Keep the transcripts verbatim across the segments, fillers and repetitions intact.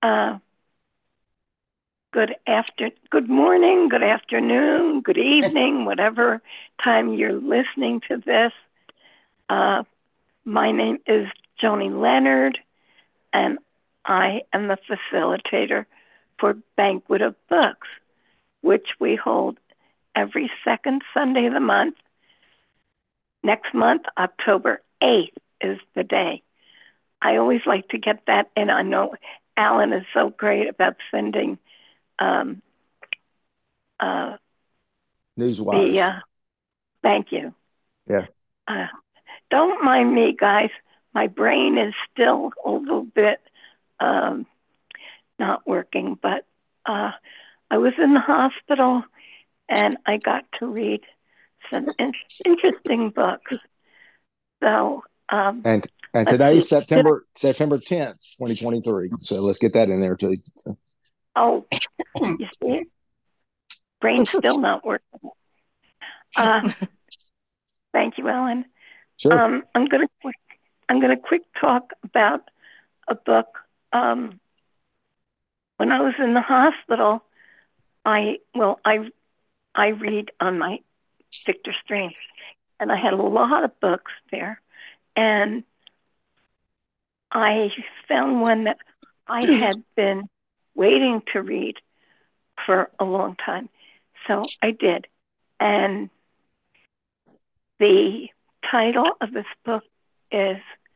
Uh, good after, good morning, good afternoon, good evening, whatever time you're listening to this. Uh, my name is Joni Leonard, and I am the facilitator for Banquet of Books, which we hold every second Sunday of the month. Next month, October eighth, is the day. I always like to get that in. I know Alan is so great about sending um, uh, Newswires. the, uh, thank you. Yeah. Uh, don't mind me, guys. My brain is still a little bit um, not working, but uh, I was in the hospital and I got to read some in- interesting books. So, um, And and let's see. today's September September tenth, twenty twenty three. So let's get that in there too. So. Oh, you see it? Brain's still not working. Uh, thank you, Ellen. Sure. Um, I'm gonna quick, I'm gonna quick talk about a book. Um, when I was in the hospital, I well, I I read on my Victor Stream, and I had a lot of books there, and I found one that I had been waiting to read for a long time, so I did, and the title of this book is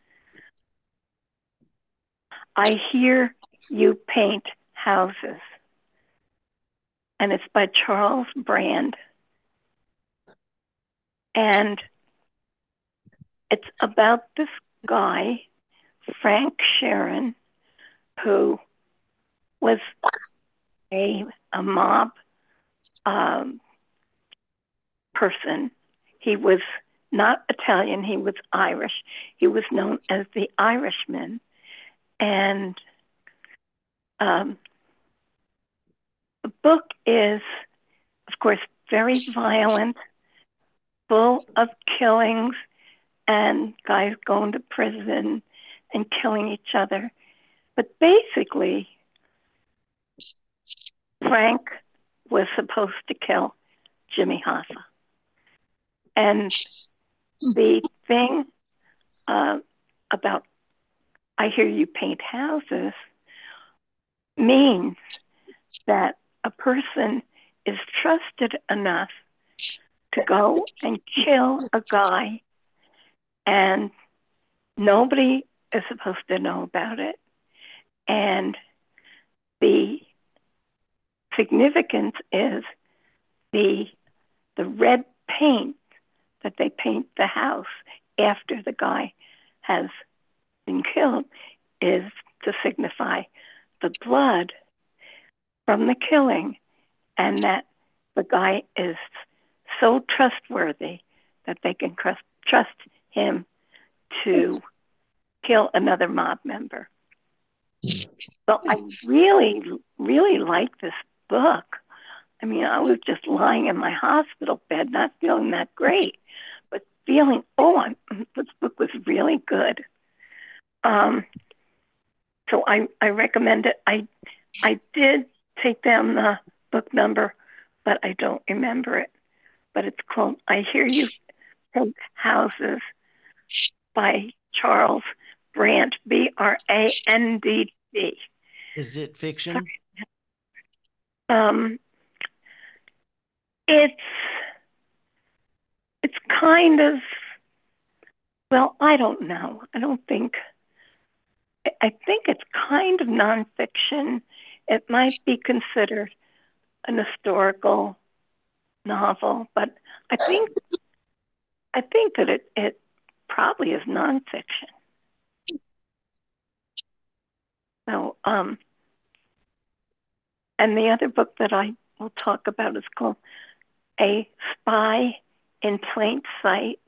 I Hear You Paint Houses, and it's by Charles Brand. And it's about this guy, Frank Sharon, who was a, a mob um, person. He was not Italian, he was Irish. He was known as the Irishman. And um, the book is, of course, very violent, full of killings and guys going to prison and killing each other. But basically, Frank was supposed to kill Jimmy Hoffa. And the thing uh, about I Hear You Paint Houses means that a person is trusted enough to go and kill a guy, and nobody is supposed to know about it. And the significance is the the red paint that they paint the house after the guy has been killed is to signify the blood from the killing, and that the guy is so trustworthy that they can trust, trust him to kill another mob member. So I really, really like this book. I mean, I was just lying in my hospital bed, not feeling that great, but feeling, oh, I'm, this book was really good. Um, so I, I recommend it. I, I did take down the book number, but I don't remember it. But it's called I Hear You Paint Houses by Charles Brandt, B R A N D T. Is it fiction? Um, it's it's kind of, well, I don't know. I don't think, I think it's kind of nonfiction. It might be considered an historical novel, but I think I think that it, it probably is nonfiction. So, um, and the other book that I will talk about is called A Spy in Plain Sight.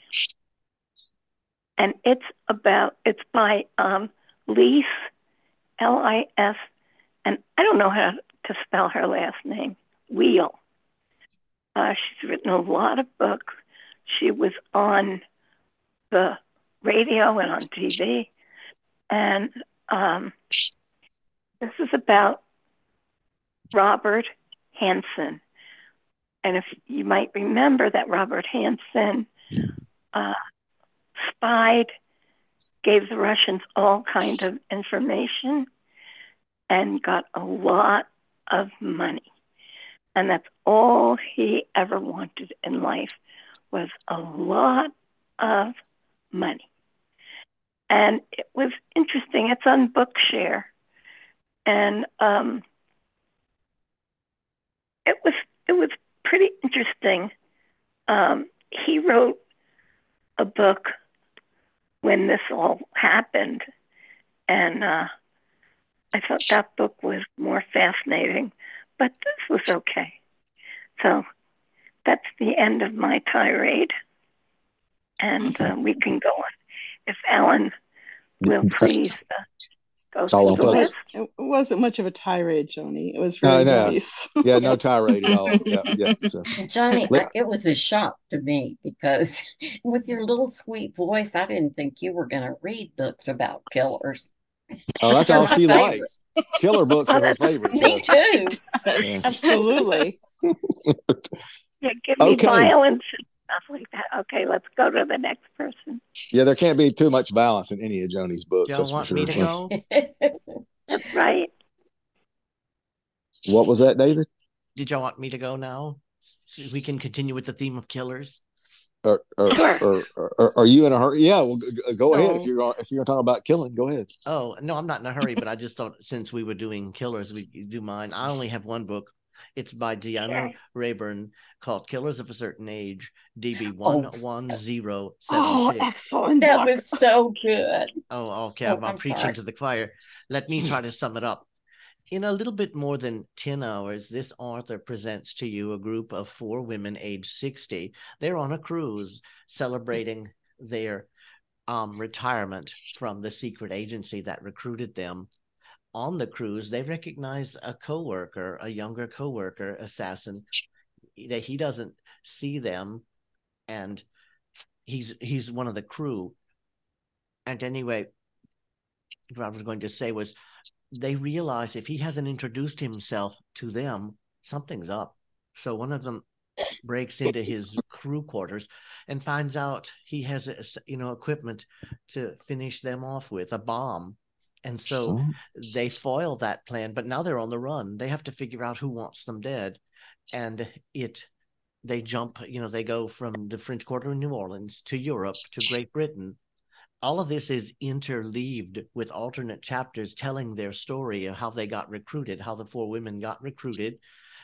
And it's about, it's by um, Lis, L I S, and I don't know how to spell her last name, Wheel. Uh, she's written a lot of books. She was on the radio and on T V. And um, This is about Robert Hansen. And if you might remember that Robert Hansen uh, spied, gave the Russians all kind of information, and got a lot of money. And that's all he ever wanted in life, was a lot of money. And it was interesting. It's on Bookshare. And um, it was it was pretty interesting. Um, he wrote a book when this all happened, and uh, I thought that book was more fascinating, but this was okay. So that's the end of my tirade, and uh, we can go on. If Alan will please uh, go through the list. It wasn't much of a tirade, Joni. It was really Uh, no. nice. Yeah, no tirade at all. Yeah, yeah. So. Joni, I, it was a shock to me because with your little sweet voice, I didn't think you were going to read books about killers. Oh, that's They're all my she favorite. likes. Killer books are her favorite. Me so. too. Yes. Absolutely. Yeah, give me Okay. violence and stuff like that. Okay, let's go to the next person. Yeah, there can't be too much violence in any of Joni's books. Do y'all That's for want sure. me to go? That's right. What was that, David? Did y'all want me to go now? So we can continue with the theme of killers. Or, or, Sure. or, or are you in a hurry? Yeah, well, g- g- go ahead. No. If you're gonna- if you're talking about killing, go ahead. Oh, no, I'm not in a hurry, but I just thought since we were doing killers, we could do mine. I only have one book. It's by Deanna Okay. Rayburn called Killers of a Certain Age, D B one one zero seven Oh, six. excellent. That was so good. Oh, okay. Oh, I'm, I'm preaching sorry. to the choir. Let me try to sum it up. In a little bit more than ten hours, this author presents to you a group of four women aged sixty. They're on a cruise celebrating their um, retirement from the secret agency that recruited them. On the cruise, they recognize a coworker, a younger coworker assassin, that he doesn't see them, and he's he's one of the crew. And anyway, what I was going to say was they realize if he hasn't introduced himself to them, something's up. So one of them breaks into his crew quarters and finds out he has, you know, equipment to finish them off with, a bomb. And so Oh. they foil that plan, but now they're on the run. They have to figure out who wants them dead. And it, they jump, you know, they go from the French Quarter in New Orleans to Europe to Great Britain. All of this is interleaved with alternate chapters telling their story of how they got recruited, how the four women got recruited.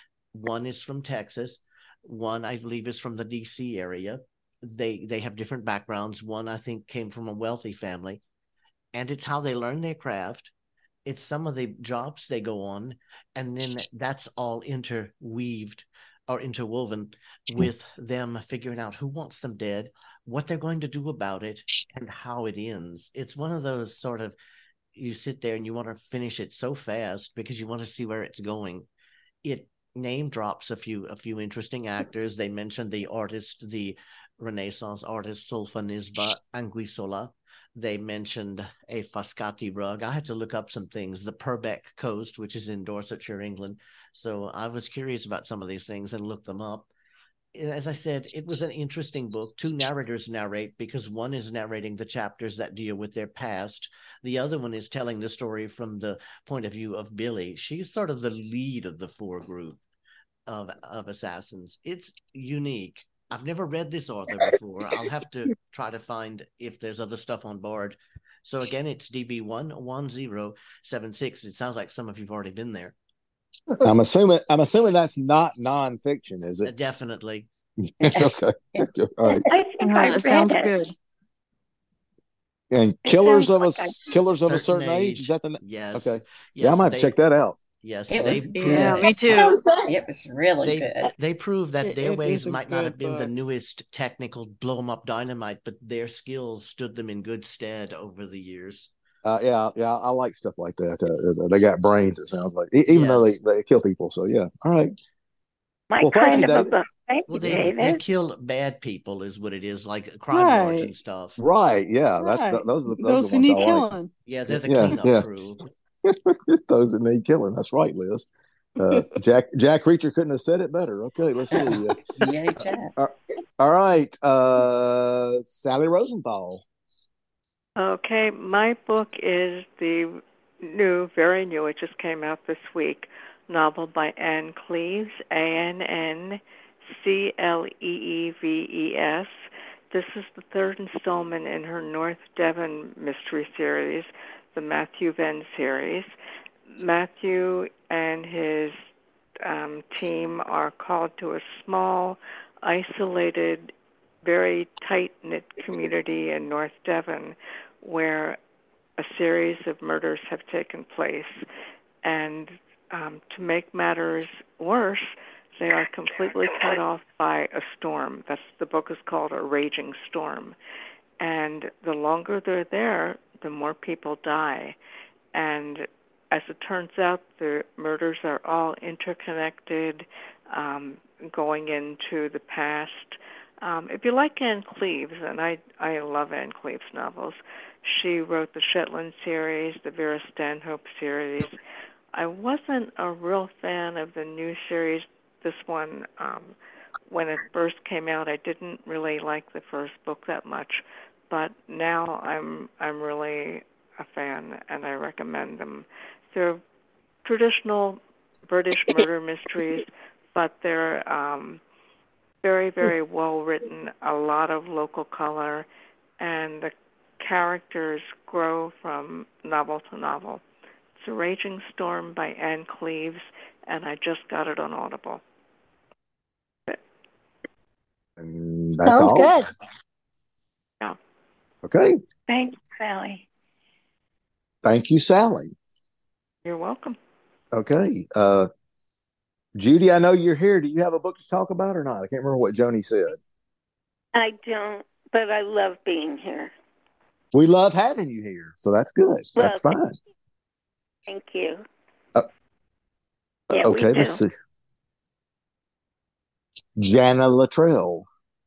One is from Texas. One, I believe, is from the D C area. They they have different backgrounds. One, I think, came from a wealthy family. And it's how they learn their craft. It's some of the jobs they go on. And then that's all interweaved or interwoven with them figuring out who wants them dead, what they're going to do about it, and how it ends. It's one of those sort of, you sit there and you want to finish it so fast because you want to see where it's going. It name drops a few a few interesting actors. They mentioned the artist, the Renaissance artist Solfanisba Anguissola. They mentioned a Frascati rug. I had to look up some things. The Purbeck Coast, which is in Dorsetshire, England. So I was curious about some of these things and looked them up. As I said, it was an interesting book. Two narrators narrate because one is narrating the chapters that deal with their past. The other one is telling the story from the point of view of Billy. She's sort of the lead of the four group of, of assassins. It's unique. I've never read this author before. I'll have to try to find if there's other stuff on board. So again, it's D B one one zero seven six. It sounds like some of you've already been there. I'm assuming. I'm assuming that's not nonfiction, is Uh, it? definitely. Okay. All right. I think Oh, I that read sounds it. good. And It killers sounds of a like s- killers of a certain Certain age. age. Is that the? Yes. Okay. Yes, Yeah, I might have they- to check that out. Yes, It they was prove, Yeah, good. me too. It was really they good. they prove that It- their it ways is a might not have good been the book. newest technical blow 'em up dynamite, but their skills stood them in good stead over the years. Uh, yeah, yeah, I like stuff like that. Uh, they got brains. It sounds like, E- even though they, Yes. they kill people. So yeah. All right. My Well, thank kind you, of a David. book. Thank Well, you, they they David. kill bad people, is what it is, like crime lords Right. and stuff. Right. Yeah. That's Right. th- those are those, Those are who the ones need I like. killing. Yeah, they're the Yeah, cleanup yeah. crew. Those that need killing. That's right, Liz. Uh, Jack Jack Reacher couldn't have said it better. Okay, let's see. Yay, Jack. Uh, all right, uh, Sally Rosenthal. Okay, my book is the new, very new, it just came out this week, novel by Ann Cleeves, A N N C L E E V E S. This is the third installment in her North Devon mystery series, the Matthew Venn series. Matthew and his um, team are called to a small, isolated, very tight-knit community in North Devon where a series of murders have taken place. And um, to make matters worse, they are completely cut off by a storm. That's the book is called A Raging Storm. And the longer they're there, the more people die. And as it turns out, the murders are all interconnected, um, going into the past. Um, if you like Ann Cleeves, and I, I love Ann Cleeves novels, she wrote the Shetland series, the Vera Stanhope series. I wasn't a real fan of the new series. This one, um, when it first came out, I didn't really like the first book that much, but now I'm I'm really a fan, and I recommend them. They're traditional British murder mysteries, but they're um, very, very well written, a lot of local color, and the characters grow from novel to novel. It's A Raging Storm by Ann Cleeves, and I just got it on Audible. And that's Sounds all. good. Yeah. Okay. Thanks, Sally. Thank you, Sally. You're welcome. Okay. Uh, Judy, I know you're here. Do you have a book to talk about or not? I can't remember what Joni said. I don't, but I love being here. We love having you here, so that's good. Well, That's fine. Thank you. Uh, Yeah, we okay, do. let's see. Jana Luttrell.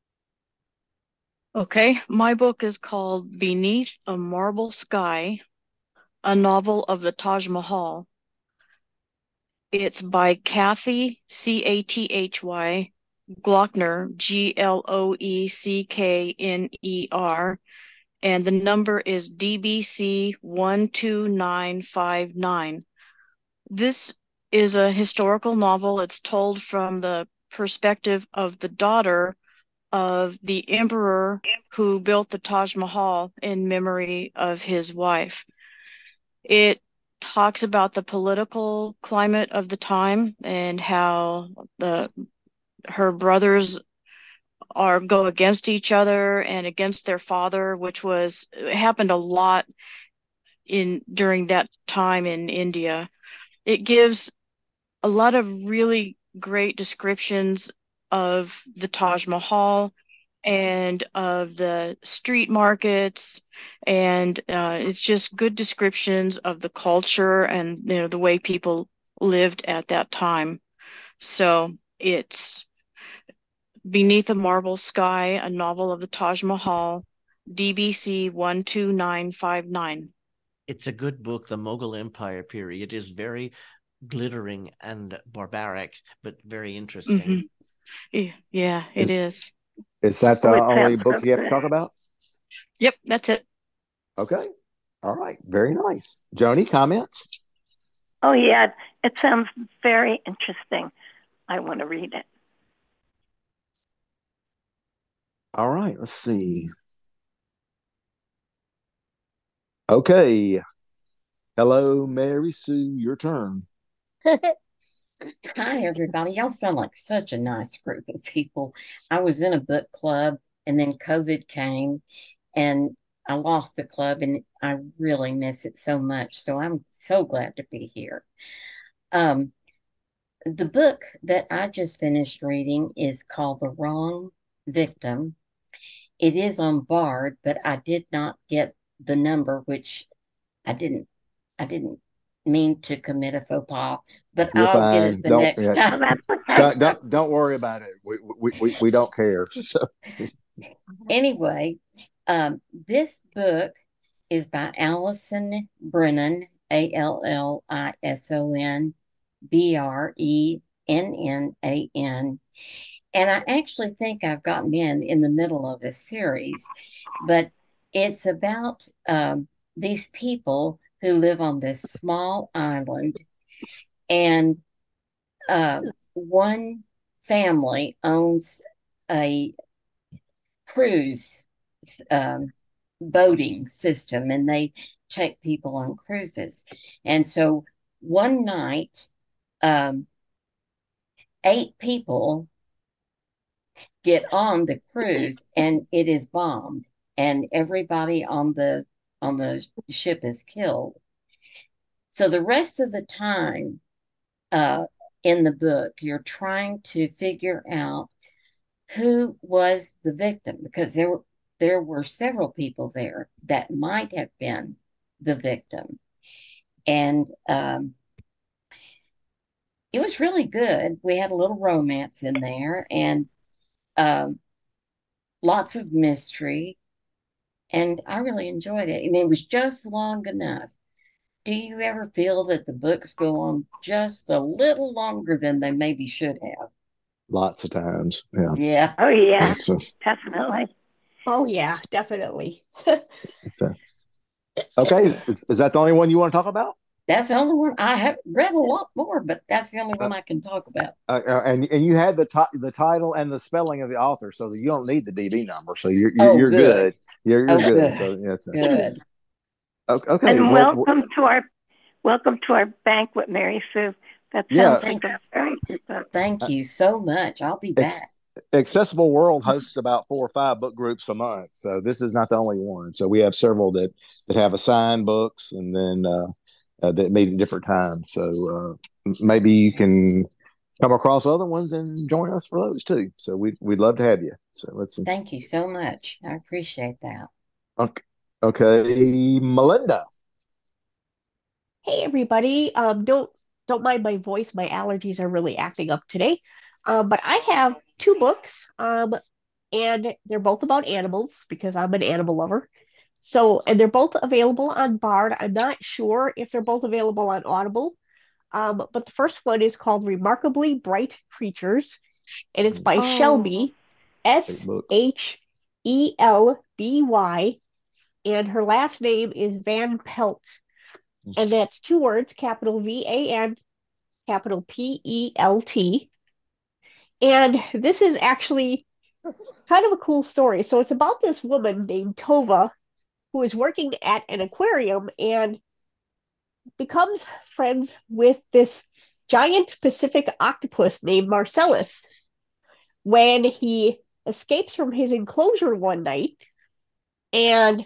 Okay, my book is called Beneath a Marble Sky, a novel of the Taj Mahal. It's by Kathy, C A T H Y, Glockner, G L O E C K N E R, and the number is D B C one two nine five nine. This is a historical novel. It's told from the perspective of the daughter of the emperor who built the Taj Mahal in memory of his wife. It talks about the political climate of the time and how the her brothers are go against each other and against their father, which was happened a lot in during that time in India. It gives a lot of really great descriptions of the Taj Mahal and of the street markets, and uh, it's just good descriptions of the culture and you know the way people lived at that time. So it's Beneath a Marble Sky, a novel of the Taj Mahal, D B C one two nine five nine. It's a good book. The Mughal Empire period is very glittering and barbaric, but very interesting. Mm-hmm. Yeah, it is. Is that the Oh, it only sounds book so you have to good. talk about? Yep, that's it. Okay. All right. Very nice. Joni, comments? Oh, yeah, it sounds very interesting. I want to read it. All right. Let's see. Okay. Hello, Mary Sue. Your turn. Hi, everybody. Y'all sound like such a nice group of people. I was in a book club and then COVID came and I lost the club and I really miss it so much. So I'm so glad to be here. Um, the book that I just finished reading is called The Wrong Victim. It is on Bard, but I did not get the number, which I didn't, I didn't mean to commit a faux pas, but You're I'll get fine. it the Don't next yeah, Oh, time. that's okay. don't, don't don't worry about it. We we we, we don't care. So Anyway, um, this book is by Allison Brennan, A L L I S O N B R E N N A N. And I actually think I've gotten in in the middle of a series, but it's about um, these people who live on this small island, and uh, one family owns a cruise um, boating system, and they take people on cruises. And so one night, um, eight people get on the cruise, and it is bombed, and everybody on the on the ship is killed. So the rest of the time uh, in the book, you're trying to figure out who was the victim, because there were there were several people there that might have been the victim. And um, it was really good. We had a little romance in there, and um, lots of mystery, and I really enjoyed it. And it was just long enough. Do you ever feel that the books go on just a little longer than they maybe should have? Lots of times. Yeah. Yeah. Oh, yeah, It's a, definitely. Oh yeah, definitely. it's a, okay. Is, is that the only one you want to talk about? That's the only one. I have read a lot more, but that's the only Uh, one I can talk about. uh, uh, and and you had the ti- the title and the spelling of the author, so that you don't need the D B number. So you're you're, Oh, you're good. good. You're Oh, you're good. good. So yeah, it's a, Good. okay. okay, And Well, w- welcome to our welcome to our banquet, Mary Sue. That yeah. sounds like a very good book. Thank uh, you so much. I'll be Ex- back. Accessible World hosts about four or five book groups a month, so this is not the only one. So we have several that that have assigned books, and then uh, uh, that meet at different times. So uh, m- maybe you can come across other ones and join us for those too. So we we'd love to have you. So let's see. Thank you so much. I appreciate that. Okay, okay, Melinda. Hey everybody. Um, don't don't mind my voice. My allergies are really acting up today. Um, but I have two books. Um, and they're both about animals because I'm an animal lover. So, and they're both available on Bard. I'm not sure if they're both available on Audible. Um, but the first one is called Remarkably Bright Creatures, and it's by Oh, Shelby, Great S book. H E L B Y, and her last name is Van Pelt. And that's two words, capital V A N, capital P E L T. And this is actually kind of a cool story. So it's about this woman named Tova who is working at an aquarium and becomes friends with this giant Pacific octopus named Marcellus. When he escapes from his enclosure one night, and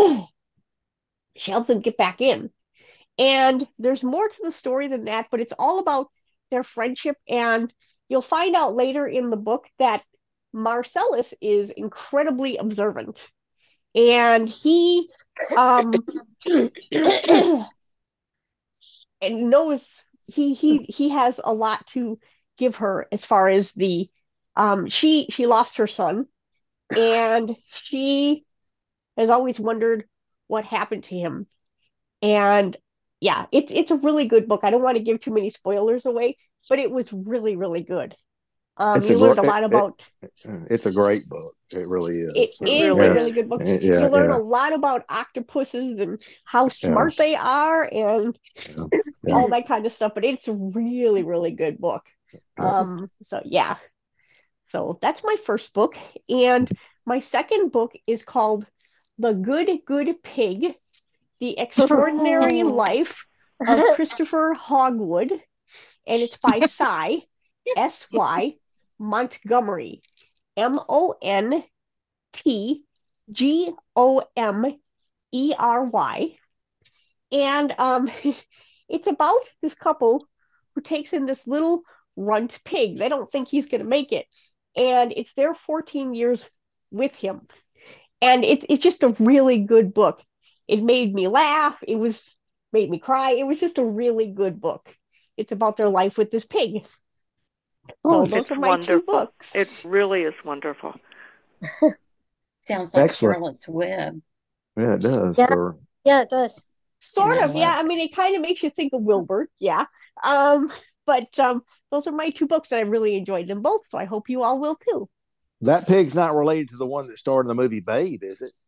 she helps him get back in. And there's more to the story than that, but it's all about their friendship. And you'll find out later in the book that Marcellus is incredibly observant. And he um and knows he he he has a lot to give her as far as the um she she lost her son, and she has always wondered what happened to him. And yeah, it's it's a really good book. I don't want to give too many spoilers away, but it was really, really good. Um, It's a you learned a great. lot It, about it's a great book. It really it is. So it is really a yeah, really is. good book. yeah, You yeah, learn a yeah, lot about octopuses and how yeah, smart they are and yeah. all that kind of stuff. But it's a really, really good book. yeah. Um, so yeah. So that's my first book. And my second book is called The Good, Good Pig, The Extraordinary Oh, Life of Christopher Hogwood. And it's by Sy, S Y, Montgomery, M O N T G O M E R Y. And um, it's about this couple who takes in this little runt pig. They don't think he's going to make it. And it's their fourteen years with him. And it, it's just a really good book. It made me laugh. It was made me cry. It was just a really good book. It's about their life with this pig. So those it's are my two wonderful. books. It really is wonderful. Sounds like Excellent. Charlotte's Web. Yeah, it does. Yeah, So yeah, it does. And Sort I of, yeah. love I mean, it kind of makes you think of Wilbur, yeah. Um, but um, those are my two books that I really enjoyed them both. So I hope you all will too. That pig's not related to the one that starred in the movie Babe, is it?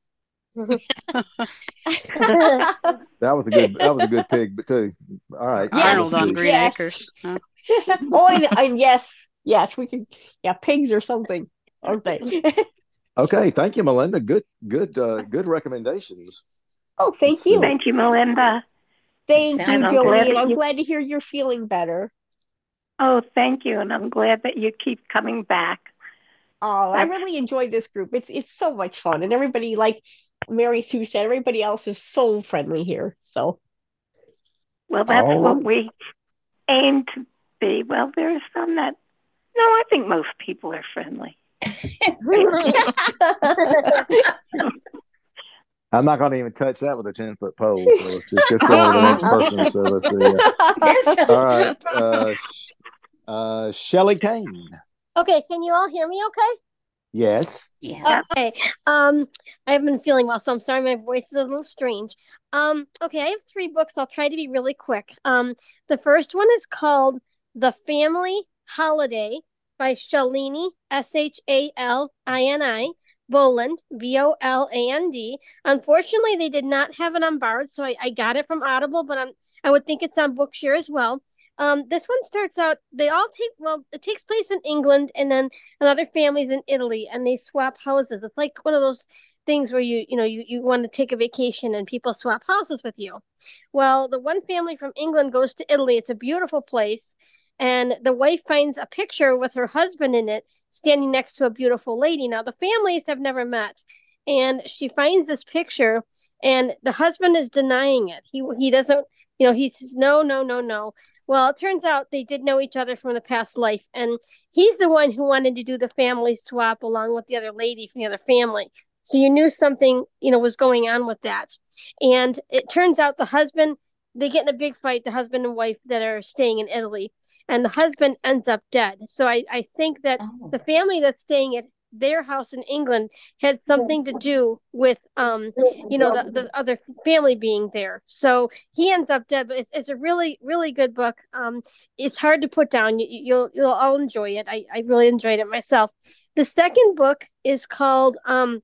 That was a good. That was a good pig, but too. All right. Yes, Let's Arnold on see. Green yes. Acres. Huh? Oh, and, and yes, yes, we can. Yeah, pigs or something, aren't they? Okay. Thank you, Melinda. Good. Good. Uh, good recommendations. Oh, thank Let's see. you. Thank you, Melinda. it. Thank you, And Sounds I'm glad Jody, good. and that I'm you. glad to hear you're feeling better. Oh, thank you, and I'm glad that you keep coming back. Oh, I That's really enjoyed this group. It's it's so much fun, and everybody, like Mary Sue said, everybody else is so friendly here. So, well, that's All what right. we aim to be. Well, there are some that. No, I think most people are friendly. I'm not going to even touch that with a ten foot pole. So let's just let's go on to the next person. So let's see. Uh, That's all just right. Uh, Sh- uh, Shelly Kane. Okay, can you all hear me okay? Yes. yeah. Yeah. Okay. Um, I haven't been feeling well, so I'm sorry my voice is a little strange. Um, okay, I have three books. I'll try to be really quick. Um, the first one is called The Family Holiday by Shalini, S H A L I N I, Boland, B O L A N D. Unfortunately, they did not have it on Bard, so I, I got it from Audible, but I'm, I would think it's on Bookshare as well. Um, this one starts out, they all take, well, it takes place in England, and then another family's in Italy, and they swap houses. It's like one of those things where you, you know, you, you want to take a vacation and people swap houses with you. Well, the one family from England goes to Italy. It's a beautiful place. And the wife finds a picture with her husband in it, standing next to a beautiful lady. Now, the families have never met. And she finds this picture, and the husband is denying it. He he doesn't, you know, he says, no, no, no, no. Well, it turns out they did know each other from the past life. And he's the one who wanted to do the family swap along with the other lady from the other family. So you knew something, you know, was going on with that. And it turns out the husband, they get in a big fight, the husband and wife that are staying in Italy, and the husband ends up dead. So I, I think that Oh. the family that's staying at their house in England had something to do with, um, you know, the, the other family being there. So he ends up dead, but it's, it's a really, really good book. Um, it's hard to put down. You, you'll, you'll all enjoy it. I, I really enjoyed it myself. The second book is called, um,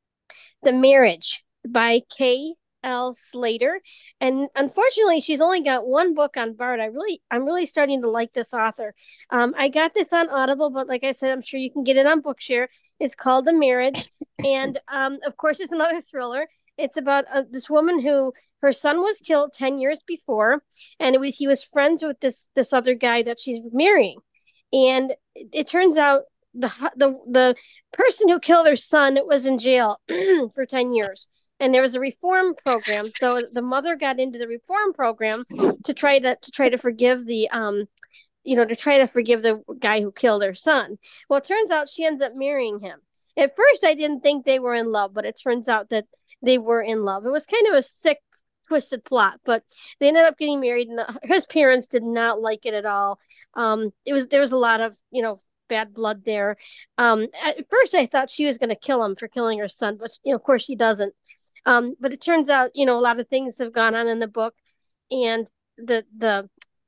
The Marriage by Kay L. Slater. And unfortunately, she's only got one book on Bard. I really, I'm really starting to like this author. Um, I got this on Audible, but like I said, I'm sure you can get it on Bookshare. It's called The Marriage. And um, of course, it's another thriller. It's about uh, this woman who her son was killed ten years before, and it was he was friends with this this other guy that she's marrying. And it, it turns out the the the person who killed her son was in jail for ten years, and there was a reform program. So the mother got into the reform program to try to to try to forgive the um you know to try to forgive the guy who killed her son. Well, it turns out she ends up marrying him. At first I didn't think they were in love, but it turns out that they were in love. It was kind of a sick, twisted plot, but they ended up getting married, and the, his parents did not like it at all. Um, it was there was a lot of you know bad blood there. Um, at first I thought she was going to kill him for killing her son, but you know, of course she doesn't. Um, but it turns out you know a lot of things have gone on in the book, and the the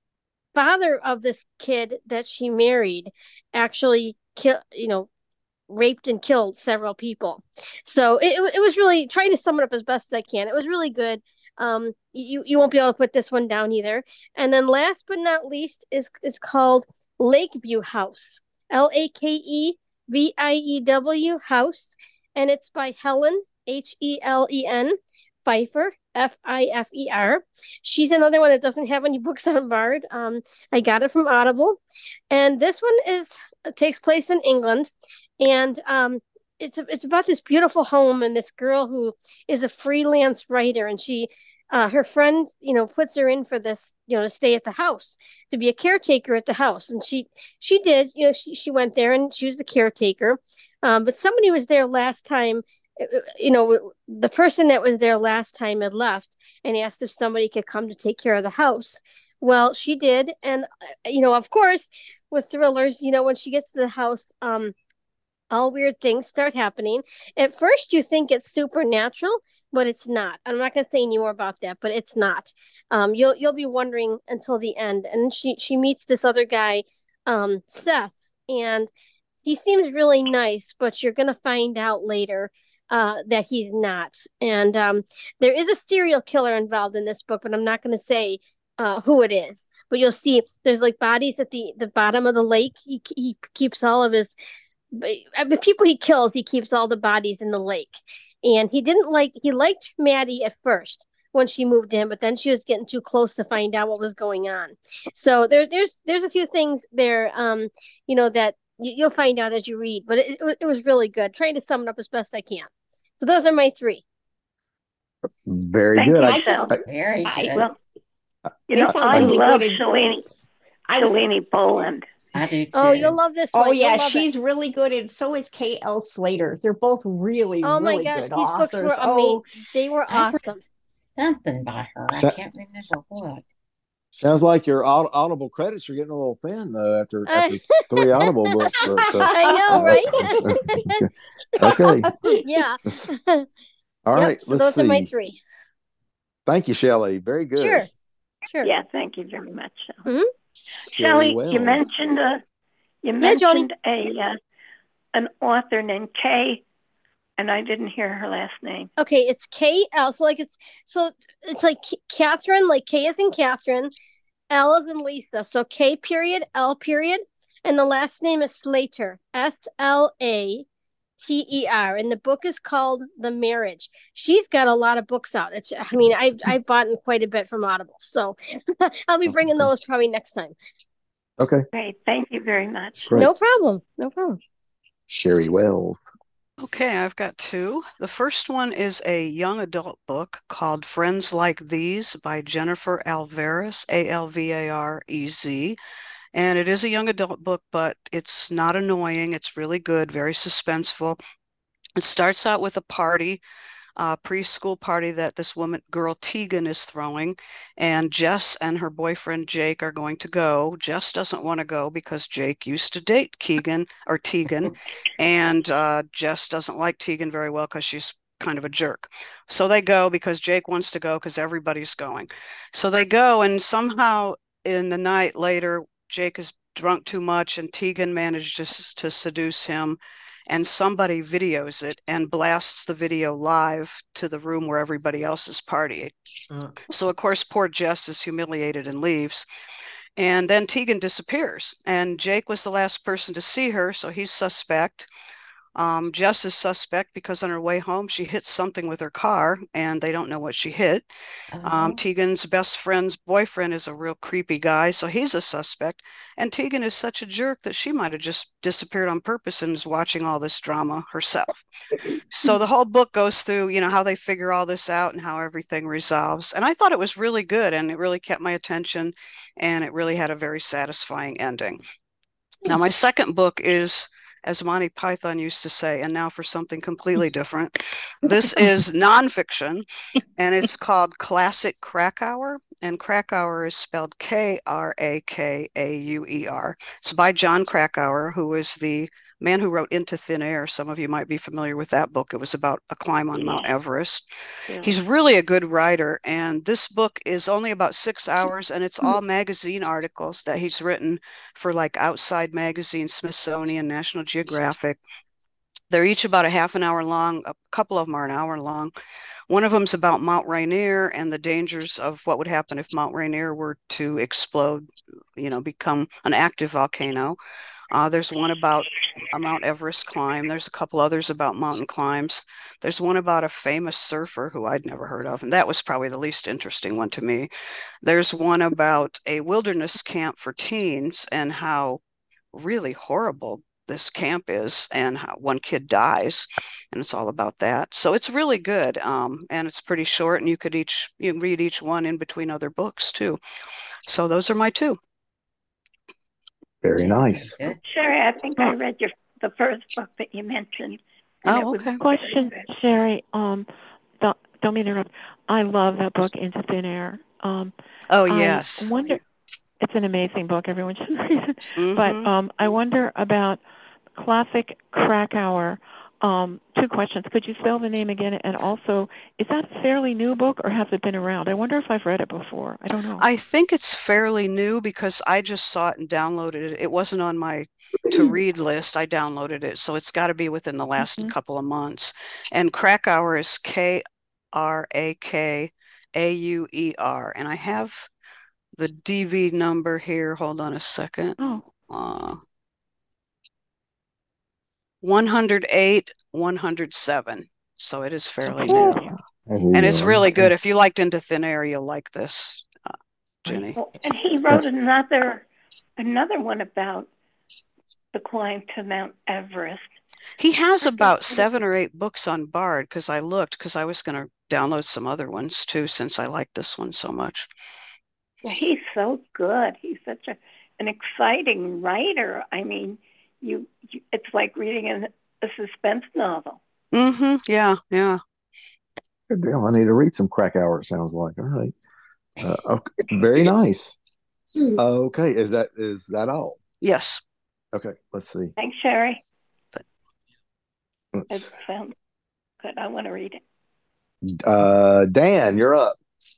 father of this kid that she married actually kill you know raped and killed several people. So it, it was really trying to sum it up as best as I can. It was really good. Um, you you won't be able to put this one down either. And then last but not least is is called Lakeview House, L A K E V I E W House, and it's by Helen H E L E N Pfeiffer, F I F E R. She's another one that doesn't have any books on Bard. Um, I got it from Audible, and this one is takes place in England, and um, it's it's about this beautiful home and this girl who is a freelance writer, and she uh, her friend you know puts her in for this you know to stay at the house, to be a caretaker at the house, and she she did you know she she went there and she was the caretaker, um, but somebody was there last time. You know, the person that was there last time had left and asked if somebody could come to take care of the house. Well, she did, and you know, of course, with thrillers, you know, when she gets to the house, um, all weird things start happening. At first, you think it's supernatural, but it's not. I'm not going to say any more about that, but it's not. Um, you'll you'll be wondering until the end. And she she meets this other guy, um, Seth, and he seems really nice, but you're going to find out later uh, that he's not. And um, there is a serial killer involved in this book, but I'm not going to say uh, who it is. But you'll see there's like bodies at the the bottom of the lake. He he keeps all of his I mean, people he kills, he keeps all the bodies in the lake. And he didn't like, he liked Maddie at first when she moved in, but then she was getting too close to find out what was going on. So there, there's there's a few things there, um, you know, that you, you'll find out as you read. But it, it, it was really good. Trying to sum it up as best I can. So those are my three. Very Thank good. you, I, Phil. I, Very I- good. Well, you They know, sound I really love good in- Shalini, I was- Shalini Boland. I do too. Oh, you'll love this one. Oh You'll yeah, love she's it. really good, and so is K L. Slater. They're both really, Oh my really gosh, good these books authors. were amazing. Oh, They were I've awesome. read something by her. I So- can't remember what. sounds like your aud- Audible credits are getting a little thin though after Uh, after three Audible books. But, uh, I know, uh, right? okay. Yeah. All Yep, right. so Let's those see. are my three. Thank you, Shelley. Very good. Sure. Sure. Yeah, thank you very much. Mhm. Shelley Shelley, you Wells. mentioned a you Yeah, Joni. mentioned a uh, an author named Kay, and I didn't hear her last name. Okay, it's K L. So like it's so it's like K- Catherine, like K is in Catherine, L is in Lisa. So K period, L period, and the last name is Slater. S L A T E R. And the book is called The Marriage. She's got a lot of books out. It's I mean, I've I've bought quite a bit from Audible. So I'll be bringing those probably next time. Okay. Great, thank you very much. Great. No problem. No problem. Sherry Wells. Okay, I've got two. The first one is a young adult book called Friends Like These by Jennifer Alvarez, A L V A R E Z. And it is a young adult book, but it's not annoying. It's really good, very suspenseful. It starts out with a party, a preschool party that this woman, girl Tegan, is throwing. And Jess and her boyfriend Jake are going to go. Jess doesn't want to go because Jake used to date Keegan or Tegan. And uh, Jess doesn't like Tegan very well because she's kind of a jerk. So they go because Jake wants to go because everybody's going. So they go, and somehow in the night later, Jake is drunk too much and Tegan manages to seduce him, and somebody videos it and blasts the video live to the room where everybody else is partying. Uh, So of course, poor Jess is humiliated and leaves. And then Tegan disappears, and Jake was the last person to see her, so he's suspect. Um, Jess is suspect because on her way home, she hits something with her car, and they don't know what she hit. Um, Oh, Tegan's best friend's boyfriend is a real creepy guy, so he's a suspect. And Tegan is such a jerk that she might have just disappeared on purpose and is watching all this drama herself. So the whole book goes through, you know, how they figure all this out and how everything resolves. And I thought it was really good, and it really kept my attention, and it really had a very satisfying ending. Now, my second book is, as Monty Python used to say, and now for something completely different. This is nonfiction, and it's called Classic Krakauer, and Krakauer is spelled K R A K A U E R. It's by John Krakauer, who is the man who wrote Into Thin Air. Some of you might be familiar with that book. It was about a climb on Mount Everest. Yeah. He's really a good writer, and this book is only about six hours, and it's all magazine articles that he's written for like Outside Magazine, Smithsonian, National Geographic. They're each about a half an hour long. A couple of them are an hour long. One of them's about Mount Rainier and the dangers of what would happen if Mount Rainier were to explode, you know, become an active volcano. Uh, there's one about a Mount Everest climb. There's a couple others about mountain climbs. There's one about a famous surfer who I'd never heard of, and that was probably the least interesting one to me. There's one about a wilderness camp for teens and how really horrible this camp is, and how one kid dies, and it's all about that. So it's really good, um, and it's pretty short, and you could each you can read each one in between other books too. So those are my two. Very nice. good. Sherry, I think I read your the first book that you mentioned. and it Oh, was okay. Question, very good. Sherry. Um, don't, don't mean to interrupt. I love that book, Into Thin Air. Um, Oh, I yes. wonder. It's an amazing book. Everyone should read it. But hmm um, I wonder about Classic Krakauer. Um, two questions. Could you spell the name again? And also, is that a fairly new book or has it been around? I wonder if I've read it before. I don't know. I think it's fairly new because I just saw it and downloaded it. It wasn't on my to read list. I downloaded it. So it's got to be within the last Mhm. couple of months. And Krakauer is K R A K A U E R. And I have the D V number here. Hold on a second. Oh, Uh, one oh eight, one oh seven. So it is fairly okay. new. Thank you. And And the, it's uh, really good. If you liked Into Thin Air, you'll like this, uh, Jenny. Well, and he wrote another another one about the climb to Mount Everest. He has I thought about that seven or eight books on Bard because I looked because I was going to download some other ones too since I like this one so much. Yeah, he's so good. He's such a an exciting writer. I mean, you, you it's like reading an, a suspense novel. Mm-hmm. Yeah, yeah. good deal. I need to read some Krakauer, it sounds like. All right. Uh, okay. Very nice. Okay. Is that is that all? Yes. Okay. Let's see. Thanks, Sherry. It Let's, sounds good. I want to read it. uh, Dan, you're up.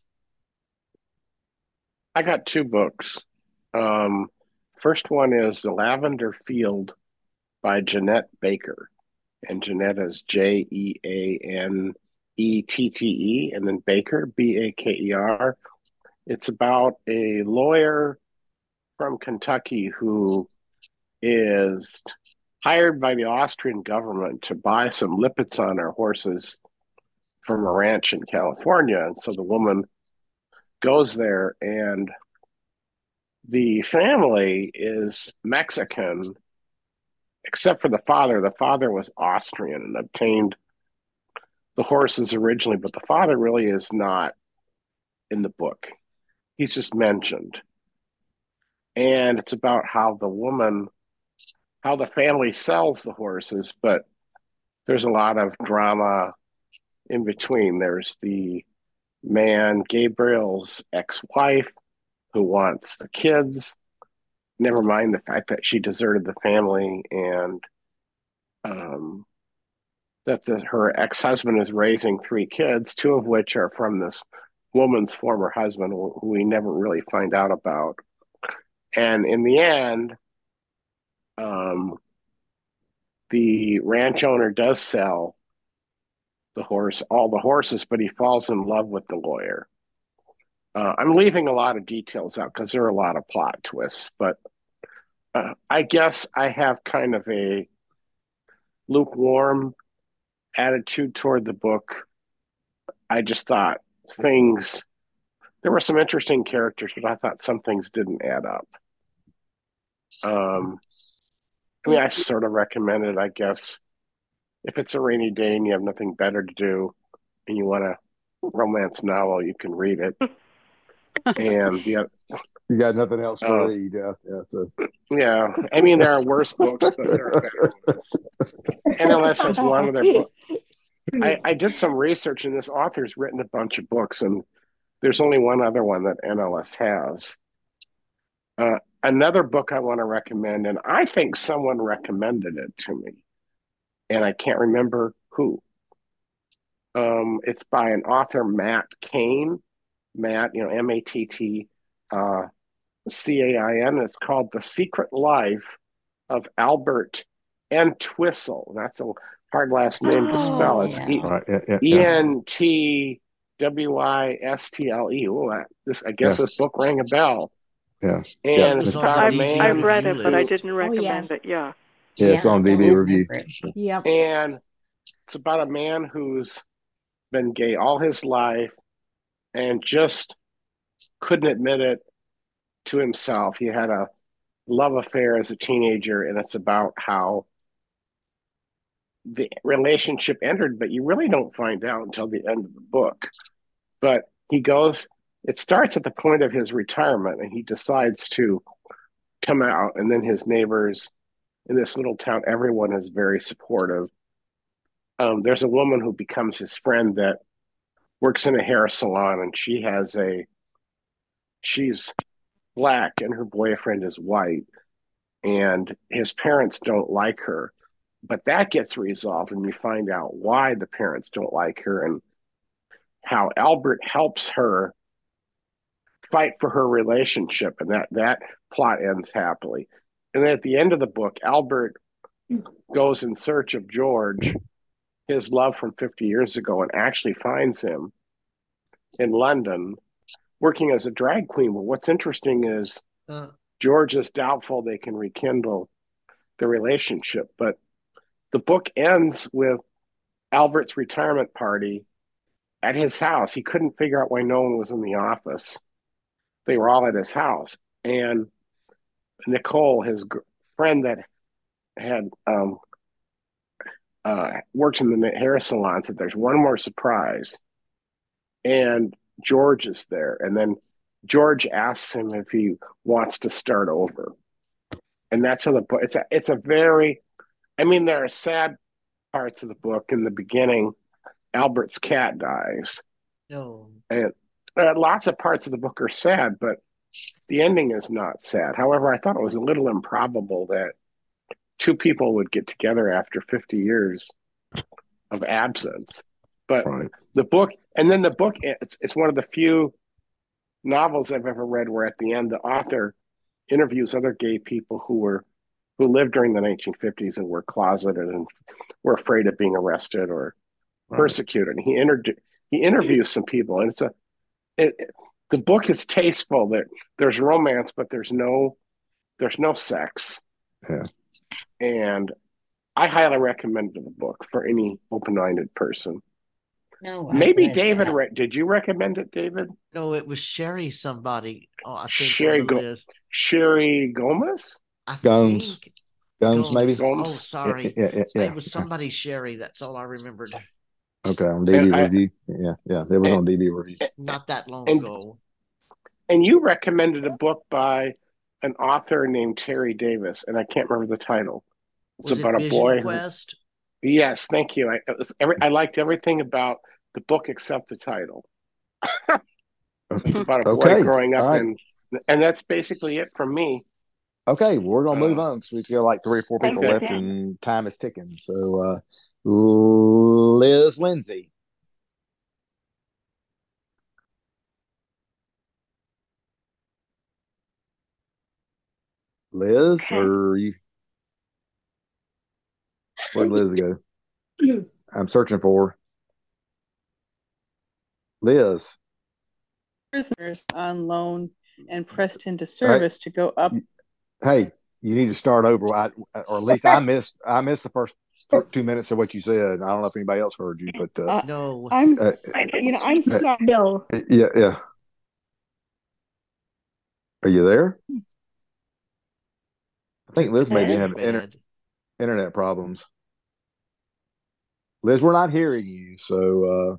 I got two books. Um, first one is The Lavender Field by Jeanette Baker. And Jeanette is J E A N E T T E, and then Baker, B A K E R. It's about a lawyer from Kentucky who is hired by the Austrian government to buy some Lipizzaner horses from a ranch in California. And so the woman goes there, and the family is Mexican, except for the father. The father was Austrian and obtained the horses originally, but the father really is not in the book. He's just mentioned. And it's about how the woman, how the family sells the horses, but there's a lot of drama in between. There's the man, Gabriel's ex-wife, who wants the kids, never mind the fact that she deserted the family, and um, that the, her ex-husband is raising three kids, two of which are from this woman's former husband, who we never really find out about. And in the end, um, the ranch owner does sell the horse, all the horses, but he falls in love with the lawyer. Uh, I'm leaving a lot of details out because there are a lot of plot twists, but uh, I guess I have kind of a lukewarm attitude toward the book. I just thought things, there were some interesting characters, but I thought some things didn't add up. Um, I mean, I sort of recommend it, I guess. If it's a rainy day and you have nothing better to do and you want a romance novel, you can read it. And the other, You got nothing else to uh, read. Yeah. Yeah. So yeah, I mean, there are worse books, but there are better ones. N L S has one of their books. I, I did some research, and this author's written a bunch of books, and there's only one other one that N L S has. Uh, another book I want to recommend, and I think someone recommended it to me, and I can't remember who. Um, it's by an author, Matt Cain. Matt, you know, M A T T uh, C A I N. It's called The Secret Life of Albert Entwistle. That's a hard last name to spell. Oh, It's yeah. E right. Yeah. Yeah. E Yeah. N T W I S T L E. Oh, that- this I guess Yeah. this book rang a bell. Yeah. It Yeah. And was it's on about the a I've, D B I've man, read review it, but I list. didn't Oh, yes. recommend it. Yeah. Yeah. It's Yeah, on I D B don't review. remember it. Yep. and it's about a man who's been gay all his life and just couldn't admit it to himself. He had a love affair as a teenager, and it's about how the relationship ended, but you really don't find out until the end of the book. But he goes, it starts at the point of his retirement, and he decides to come out, and then his neighbors in this little town, everyone is very supportive. Um, there's a woman who becomes his friend that works in a hair salon, and she has a, she's black and her boyfriend is white. and his parents don't like her. But that gets resolved, and you find out why the parents don't like her and how Albert helps her fight for her relationship, and that that plot ends happily. And then at the end of the book, Albert goes in search of George, his love from fifty years ago, and actually finds him in London working as a drag queen. But what's interesting is Uh, George is doubtful they can rekindle the relationship. But the book ends with Albert's retirement party at his house. He couldn't figure out why no one was in the office. They were all at his house. And Nicole, his gr- friend that had um, uh, worked in the hair salon, said, "There's one more surprise." And George is there. And then George asks him if he wants to start over. And that's how the book, it's a, it's a very, I mean, there are sad parts of the book. In the beginning, Albert's cat dies. no. And uh, lots of parts of the book are sad, but the ending is not sad. However, I thought it was a little improbable that two people would get together after fifty years of absence. But Right. the book, and then the book, it's, it's one of the few novels I've ever read where at the end the author interviews other gay people who were who lived during the nineteen fifties and were closeted and were afraid of being arrested or Right. persecuted. And he inter- he interviews some people, and it's a it, it- the book is tasteful. That there's romance, but there's no there's no sex, Yeah. and I highly recommend the book for any open-minded person. No, I've Maybe read David, that. re- did you recommend it, David? No, it was Sherry somebody, oh, I think, on Sherry the Go- list. Sherry Gomez? I Gums. think Gums, maybe? Gomes. Oh, Gomes. Yeah, sorry. yeah, yeah, yeah. It was somebody Sherry. That's all I remembered. Okay, on D B And I Review. Yeah, yeah, it was and, on D B Review. Not that long and ago. and you recommended a book by an author named Terry Davis, and I can't remember the title. It's Was it about a Vision boy who. Quest? Yes, thank you. I it was every I liked everything about the book except the title. It's about a boy Okay, growing all up right. in, and that's basically it from me. Okay, well, we're gonna move Uh, on because we still got like three or four Thank people you, okay. left, Dan. and time is ticking. So, uh, Liz Lindsay, Liz, Okay. or you? Where'd Liz go? I'm searching for her. Liz. Prisoners on loan and pressed into Hey, service to go up. hey, you need to start over. I, or at least I missed. I missed the first th- two minutes of what you said. I don't know if anybody else heard you, but uh, Uh, No. I'm, uh, s- I you know, didn't. I'm uh, sorry. No. yeah, yeah. Are you there? I think Liz may be Liz? Too having inter- bad. internet problems. Liz, we're not hearing you. So, uh,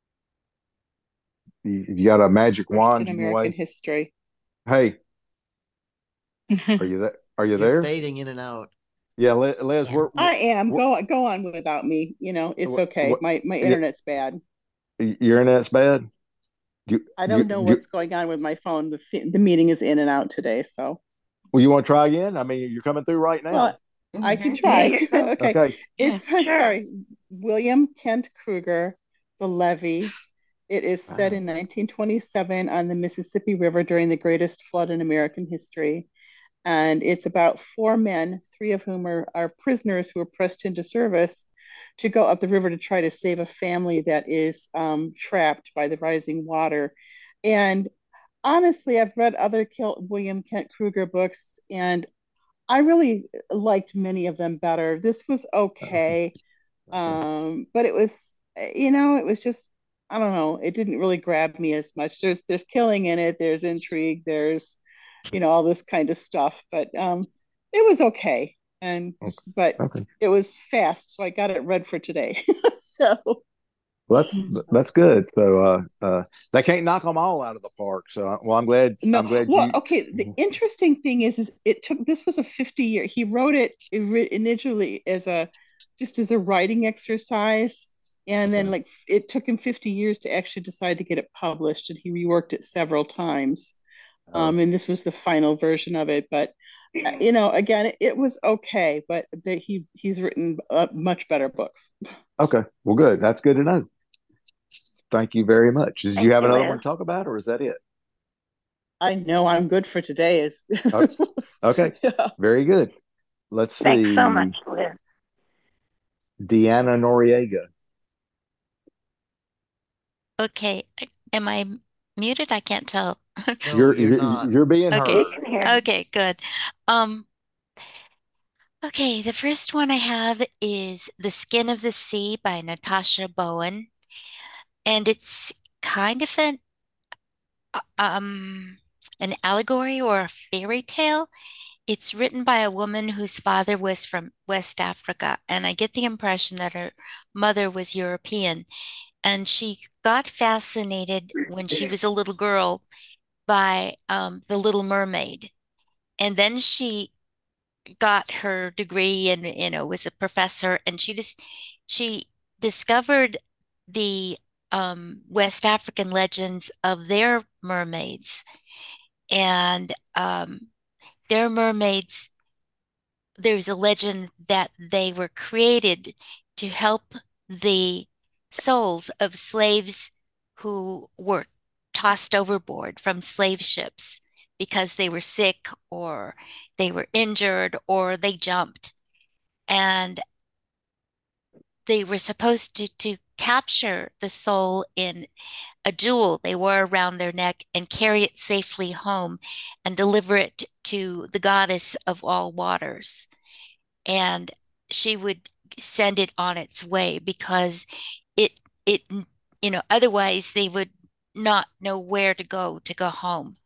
you, you got a magic First wand in you can American wave? history. Hey, are you there? Are you You're there? fading in and out. Yeah, Liz, Liz Yeah. we're, we're, I am. we're Go go on without me. You know, it's what, okay. what, My my yeah, internet's bad. your internet's bad. You, I you, don't know you, what's going on with my phone. The fi- the meeting is in and out today, so well, you want to try again? I mean, you're coming through right now. well, I can Mhm. try. Okay. Okay. It's Sure. sorry. William Kent Kruger, The Levee. It is set in nineteen twenty-seven on the Mississippi River during the greatest flood in American history. And it's about four men, three of whom are, are prisoners who are pressed into service to go up the river to try to save a family that is um, trapped by the rising water. And honestly, I've read other Kil- William Kent Kruger books, and I really liked many of them better. This was okay, um, but it was, you know, it was just, I don't know, it didn't really grab me as much. There's there's killing in it, there's intrigue, there's, you know, all this kind of stuff, but um, it was okay. And Okay. but Okay. it was fast, so I got it read for today. So Well, that's that's good. So, uh, uh, they can't knock them all out of the park. So, well, I'm glad. no, I'm glad well, you. okay. The interesting thing is, is it took this was a fifty year. He wrote it ori- initially as a just as a writing exercise, and then Okay. like it took him fifty years to actually decide to get it published, and he reworked it several times. Oh, Um, and this was the final version of it. But uh, you know, again, it, it was okay, but the, he he's written uh, much better books. okay. Well, good. That's good to know. Thank you very much. Did you Thank have you, another one Liz. to talk about, or is that it? I know I'm good for today. Is Oh, okay. yeah. Very good. Let's Thanks so much, see. Liz. Deanna Noriega. Okay. Am I muted? I can't tell. No, You're you're you're, not. you're being Okay. We heard. can hear. Okay, good. Um, okay, the first one I have is The Skin of the Sea by Natasha Bowen. And it's kind of an uh, um an allegory or a fairy tale. It's written by a woman whose father was from West Africa, and I get the impression that her mother was European. And she got fascinated when she was a little girl by um, The Little Mermaid. And then she got her degree and, you know, was a professor, and she just she discovered the um, West African legends of their mermaids. And um, their mermaids, there's a legend that they were created to help the souls of slaves who were tossed overboard from slave ships because they were sick or they were injured or they jumped. And they were supposed to, to capture the soul in a jewel they wore around their neck and carry it safely home and deliver it to the goddess of all waters. And she would send it on its way because it it you know otherwise they would not know where to go to go home.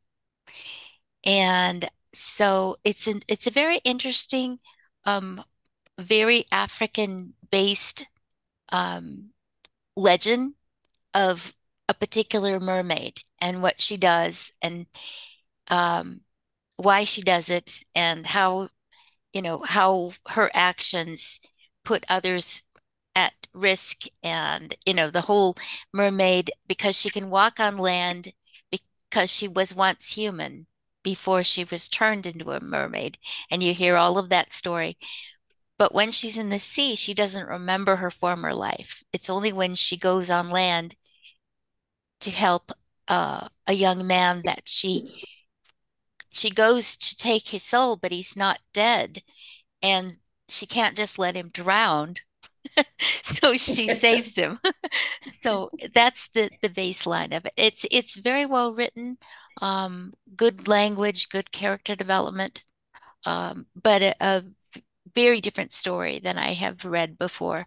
And so it's an it's a very interesting, um, very African based um, legend of a particular mermaid and what she does and um, why she does it and how you know how her actions put others at risk. And you know the whole mermaid, because she can walk on land because she was once human before she was turned into a mermaid, and you hear all of that story. But when she's in the sea, she doesn't remember her former life. It's only when she goes on land to help uh, a young man that she she goes to take his soul, but he's not dead, and she can't just let him drown. So she saves him. So that's the the baseline of it. It's it's very well written, um, good language, good character development, um, but a, a very different story than I have read before.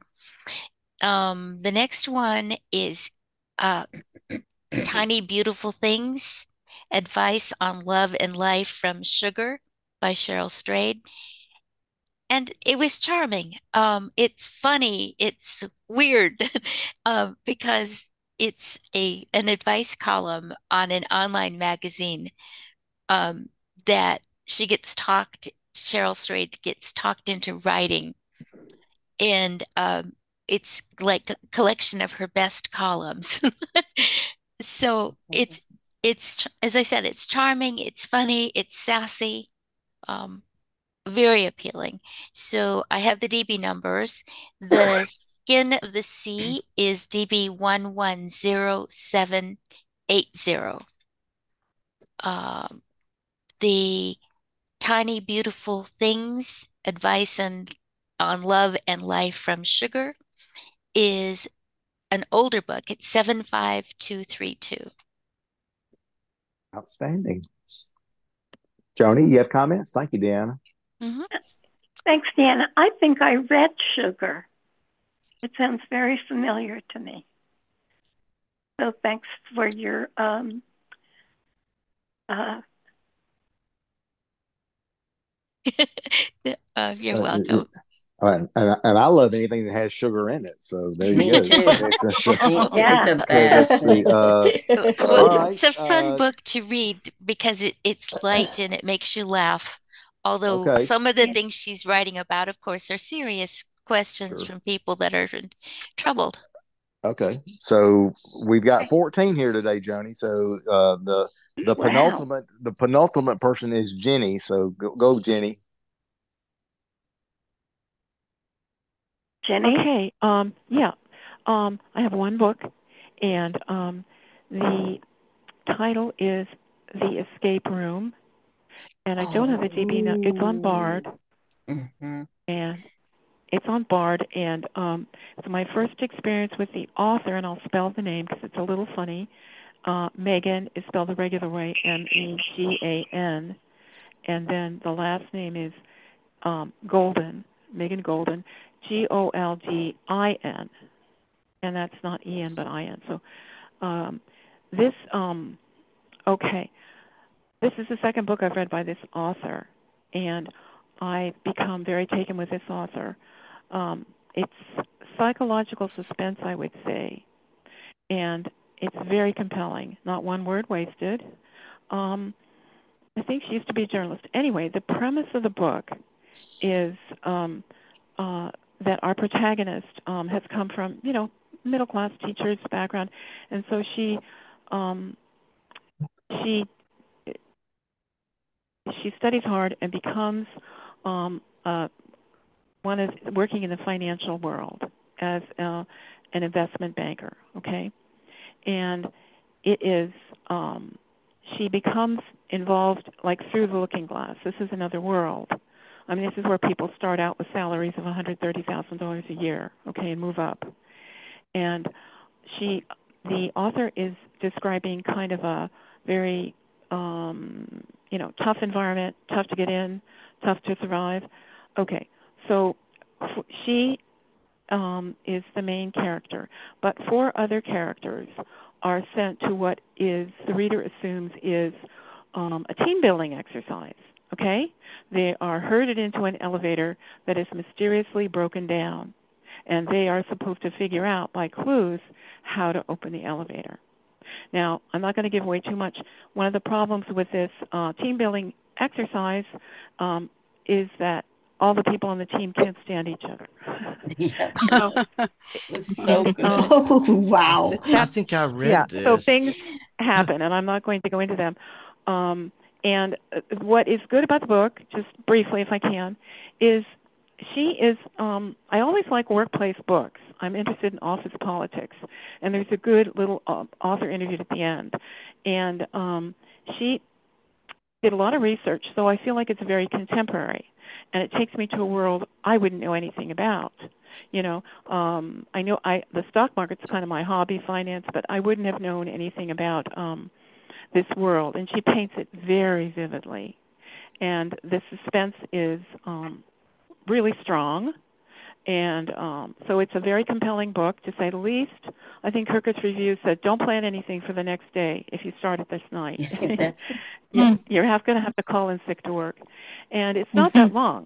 Um, the next one is uh, Tiny Beautiful Things, Advice on Love and Life from Sugar by Cheryl Strayed. And it was charming. Um, it's funny. It's weird uh, because it's a an advice column on an online magazine um, that she gets talked, Cheryl Strayed gets talked into writing. And um, it's like a collection of her best columns. So it's it's as I said, it's charming, it's funny, it's sassy, um, very appealing. So I have the D B numbers. The Skin of the Sea is D B one one zero seven eight zero. Um, the Tiny Beautiful Things, Advice and on Love and Life from Sugar is an older book. It's seven five two three two. Outstanding. Joni, you have comments? Thank you, Deanna. Mm-hmm. Thanks, Deanna. I think I read Sugar. It sounds very familiar to me. So thanks for your um, uh, uh, you're Uh, welcome. and, and, and I love anything that has sugar in it. So there you Me go. too. It's, it's, uh, yeah. It's a okay, bad let's see. thing. Uh, Well, all right. it's a fun Uh, book to read because it, it's light and it makes you laugh. Although okay. some of the things she's writing about, of course, are serious questions Sure. from people that are troubled. Okay. So we've got fourteen here today, Joni. So uh, the The Wow. penultimate the penultimate person is Jenny. So go, go Jenny. Jenny? Okay. Um, yeah. Um, I have one book, and um, the title is The Escape Room, and I don't have the D B now. It's on Bard, Mm-hmm. and it's on Bard, and um, it's my first experience with the author, and I'll spell the name because it's a little funny. Uh, Megan is spelled the regular way, M E G A N, and then the last name is um, Golden, Megan Golden, G O L D I N, and that's not E N but I N. So um, this, um, okay, this is the second book I've read by this author, and I've become very taken with this author. Um, it's psychological suspense, I would say, and it's very compelling. Not one word wasted. Um, I think she used to be a journalist. Anyway, the premise of the book is um, uh, that our protagonist um, has come from, you know, middle-class teacher's background, and so she um, she she studies hard and becomes um, uh, one is working in the financial world as uh, an investment banker. Okay, and it is um, she becomes involved like through the looking glass. This is another world. I mean, this is where people start out with salaries of one hundred thirty thousand dollars a year, okay, and move up. And she, the author is describing kind of a very, um, you know, tough environment, tough to get in, tough to survive. Okay, so f- she um, is the main character, but four other characters are sent to what is, the reader assumes, is um, a team building exercise. Okay? They are herded into an elevator that is mysteriously broken down, and they are supposed to figure out by clues how to open the elevator. Now, I'm not going to give away too much. One of the problems with this uh, team building exercise um, is that all the people on the team can't stand each other. Yeah, So, it's so good. Oh, wow. I, th- I That's, think I read yeah, this. so things happen, and I'm not going to go into them. Um, and uh, what is good about the book, just briefly if I can, is she is, um, I always like workplace books. I'm interested in office politics. And there's a good little uh, author interviewed at the end. And um, she did a lot of research, so I feel like it's very contemporary. And it takes me to a world I wouldn't know anything about. You know, um, I know I the stock market's kind of my hobby, finance, but I wouldn't have known anything about um, this world. And she paints it very vividly. And the suspense is um, really strong. And um, so it's a very compelling book, to say the least. I think Kirkus Review said, don't plan anything for the next day if you start it this night. That's you're you're have, going to have to call in sick to work. And it's not that long.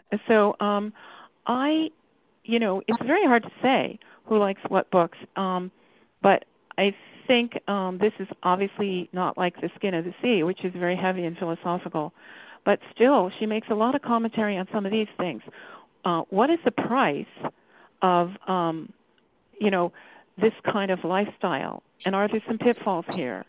So um, I, you know, it's very hard to say who likes what books. Um, but I think um, this is obviously not like The Skin of the Sea, which is very heavy and philosophical. But still, she makes a lot of commentary on some of these things. Uh, what is the price of, um, you know, this kind of lifestyle? And are there some pitfalls here?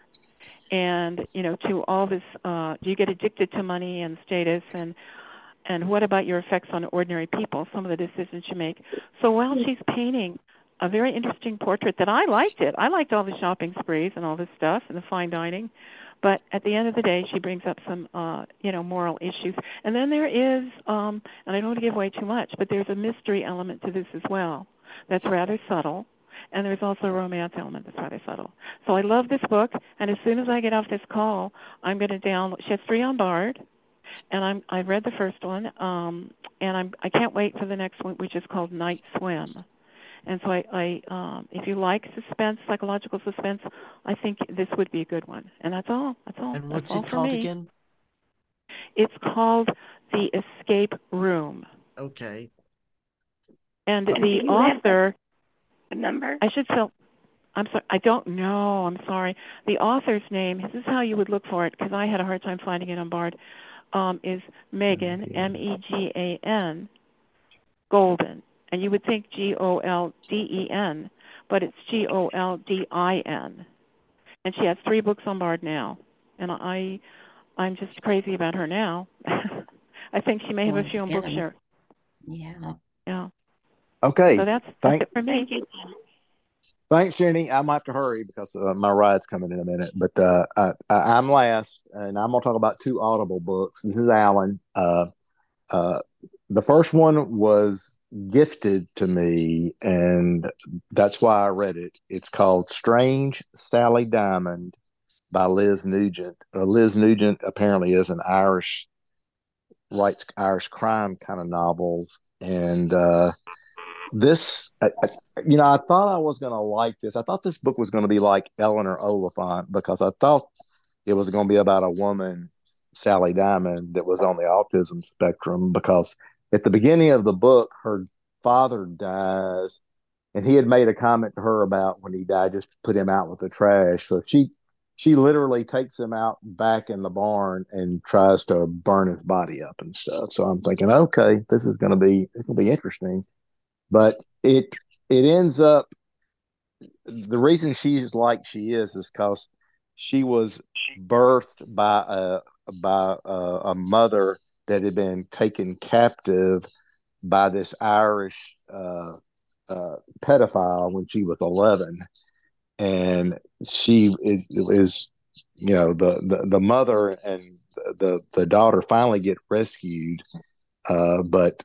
And, you know, to all this, uh, do you get addicted to money and status? And and what about your effects on ordinary people, some of the decisions you make? So while she's painting a very interesting portrait that I liked it, I liked all the shopping sprees and all this stuff and the fine dining. But at the end of the day, she brings up some, uh, you know, moral issues. And then there is, um, and I don't want to give away too much, but there's a mystery element to this as well that's rather subtle. And there's also a romance element that's rather subtle. So I love this book, and as soon as I get off this call, I'm going to download. She has three on Bard, and I'm I've read the first one, um, and I'm I can't wait for the next one, which is called Night Swim. And so I, I um, if you like suspense, psychological suspense, I think this would be a good one. And that's all. That's all. And That's what's all it for called me. again? It's called The Escape Room. Okay. And Do the you have author, the number? I should tell, I'm sorry, I don't know, I'm sorry. The author's name, this is how you would look for it, because I had a hard time finding it on Bard, um, is Megan, M E G A N, Golden. And you would think G O L D E N, but it's G O L D I N. And she has three books on Bard now. and I, I'm just crazy about her now. I think she may have Well, a few on yeah. Bookshare. Yeah. Yeah. Okay. So that's that's Thank, it for me. Thank you. thanks, Jenny. I'm gonna have to hurry because uh, my ride's coming in a minute. But uh, I, I, I'm last, and I'm gonna talk about two Audible books. This is Alan. Uh, uh, the first one was gifted to me, and that's why I read it. It's called Strange Sally Diamond by Liz Nugent. Uh, Liz Nugent apparently is an Irish, writes Irish crime kind of novels. And uh, this, I, I, you know, I thought I was going to like this. I thought this book was going to be like Eleanor Oliphant because I thought it was going to be about a woman, Sally Diamond, that was on the autism spectrum because at the beginning of the book, her father dies, and he had made a comment to her about when he died, just to put him out with the trash. So she she literally takes him out back in the barn and tries to burn his body up and stuff. So I'm thinking, okay, this is going to be it's going to be interesting. But it it ends up the reason she's like she is is because she was birthed by a by a, a mother that had been taken captive by this Irish uh, uh, pedophile when she was eleven, and she is, is you know the, the the mother and the the daughter finally get rescued, uh, but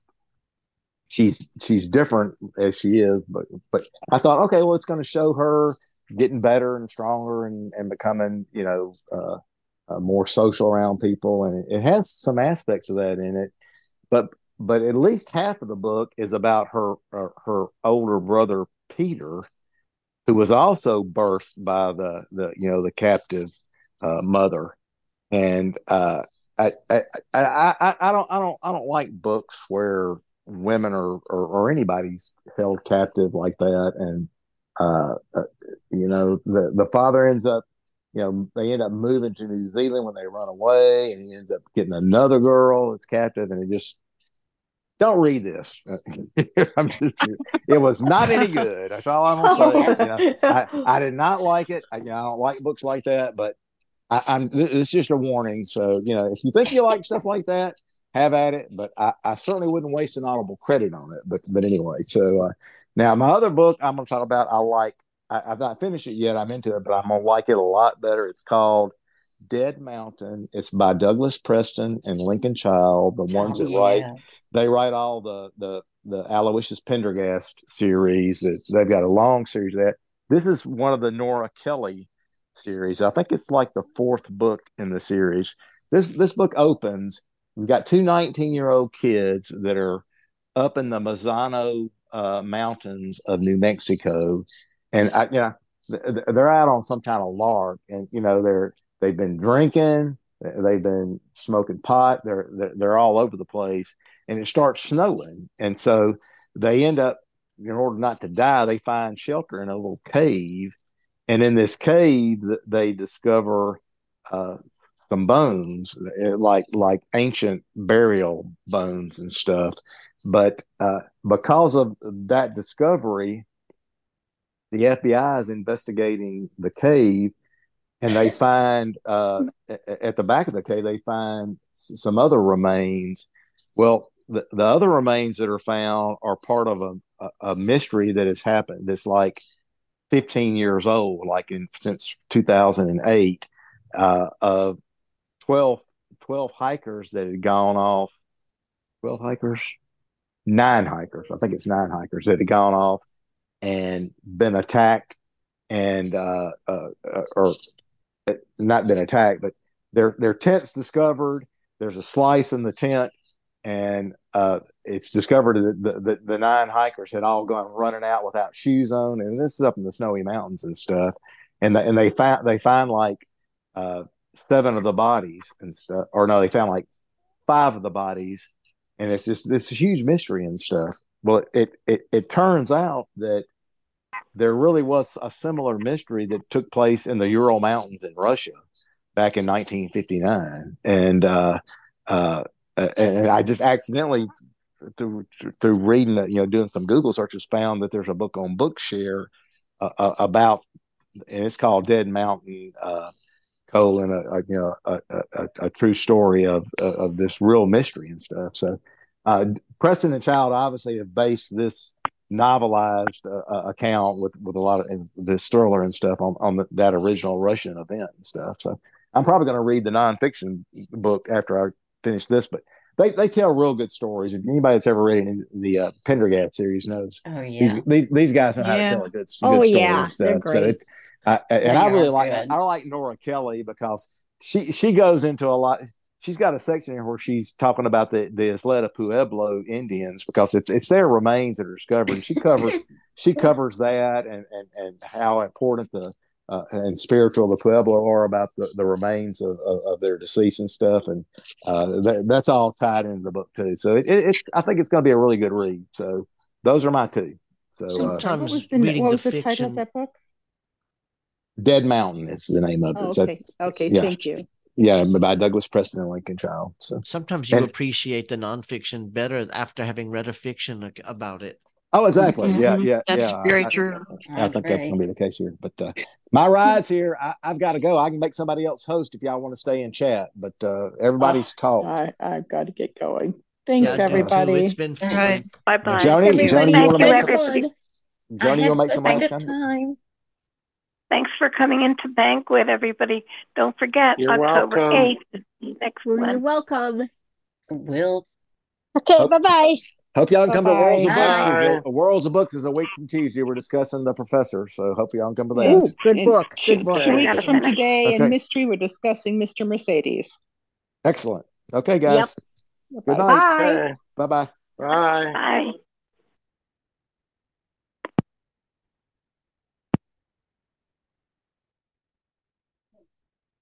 she's she's different as she is. But but I thought, okay, well, it's going to show her getting better and stronger and and becoming you know uh, uh, more social around people, and it has some aspects of that in it. But but at least half of the book is about her uh, her older brother Peter, who was also birthed by the the you know the captive uh, mother, and uh, I, I I I I don't I don't I don't like books where women or or, or anybody's held captive like that, and uh, uh, you know the the father ends up. You know, they end up moving to New Zealand when they run away, and he ends up getting another girl that's captive, and it just don't read this. I'm just, it was not any good. That's all I'm gonna say. You know, I, I did not like it. I, you know, I don't like books like that. But I, I'm. It's just a warning. So you know, if you think you like stuff like that, have at it. But I, I certainly wouldn't waste an Audible credit on it. But but anyway, so uh, now my other book I'm gonna talk about. I like. I, I've not finished it yet. I'm into it, but I'm gonna like it a lot better. It's called Dead Mountain. It's by Douglas Preston and Lincoln Child, the ones Oh, that write. yes. They write all the the the Aloysius Pendergast series. That they've got a long series of that. This is one of the Nora Kelly series. I think it's like the fourth book in the series. This this book opens. We've got two nineteen-year-old kids that are up in the Mazano uh, mountains of New Mexico, and I, you know they're out on some kind of lark, and you know they're they've been drinking, they've been smoking pot, they're they're, they're all over the place, and it starts snowing, and so they end up, in order not to die, they find shelter in a little cave, and in this cave they discover uh, some bones, like like ancient burial bones and stuff, but uh, because of that discovery, the F B I is investigating the cave, and they find uh, at the back of the cave they find some other remains. Well, the, the other remains that are found are part of a, a, a mystery that has happened that's like fifteen years old, like in since two thousand eight, uh, of twelve, twelve hikers that had gone off. twelve hikers, nine hikers. I think it's nine hikers that had gone off and been attacked, and uh, uh, uh, or not been attacked, but their their tents discovered. There's a slice in the tent, and uh, it's discovered that the, the, the nine hikers had all gone running out without shoes on, and this is up in the snowy mountains and stuff. And the, and they found they find like uh, seven of the bodies and stuff, or no, they found like five of the bodies, and it's just this huge mystery and stuff. Well, it it it turns out that there really was a similar mystery that took place in the Ural Mountains in Russia back in nineteen fifty-nine, and uh, uh, and I just accidentally through through reading, you know, doing some Google searches, found that there's a book on Bookshare uh, uh, about, and it's called Dead Mountain, uh, told in a, a you know a, a, a true story of of this real mystery and stuff. So uh, Preston and Child obviously have based this novelized uh, account with with a lot of the Sterler and stuff on on the, that original Russian event and stuff. So I'm probably going to read the nonfiction book after I finish this, but they, they tell real good stories. If anybody that's ever read any, the uh, Pendergast series knows Oh yeah. these these, these guys know how Yeah. to tell a good, good Oh story yeah, and they're stuff. So great. it's I, and They I are really like good. I like Nora Kelly because she she goes into a lot. She's got a section here where she's talking about the the Isleta Pueblo Indians because it's it's their remains that are discovered. And she covers she covers that and and and how important the uh, and spiritual the Pueblo are about the, the remains of, of, of their deceased and stuff, and uh, that, that's all tied into the book too. So it, it, it's I think it's going to be a really good read. So those are my two. So uh, I'm sorry, what Sometimes was the reading what the was the title of fiction, that book? Dead Mountain is the name of it. Oh, So okay. Okay, yeah, thank you. yeah, by Douglas Preston and Lincoln Child. So sometimes you and appreciate the nonfiction better after having read a fiction ac- about it. oh, exactly. Yeah, Mhm. yeah, That's yeah. I, very I, true. I I think that's agree. going to be the case here. But uh, my ride's here. I, I've got to go. I can make somebody else host if y'all want to stay and chat. But uh, Oh, everybody's talked. I I've got to get going. So Thanks, Yeah, I do too. It's everybody. been All fun. right. Bye uh, bye. Joni, Everybody, Joni, you Thank want to you, make have some? everybody. fun. I Joni, you had want to make such some a last good comments? time. Thanks for coming into Banquet, everybody. Don't forget, You're October welcome. eighth is the next Well, you're one. welcome. Will. Okay, Hope, bye bye. hope y'all can come to Worlds Bye-bye. of Books. Is Bye. a, Worlds of Books is a week from Tuesday. We're discussing The Professor. So hope y'all can come to And that. Ooh, good in book. two, Good book. two Okay. weeks Gotta from finish. today in Okay. Mystery, we're discussing Mister Mercedes. Excellent. Okay, Yep. guys. Good Bye-bye. night. Bye. Okay. Bye bye. Bye. Bye.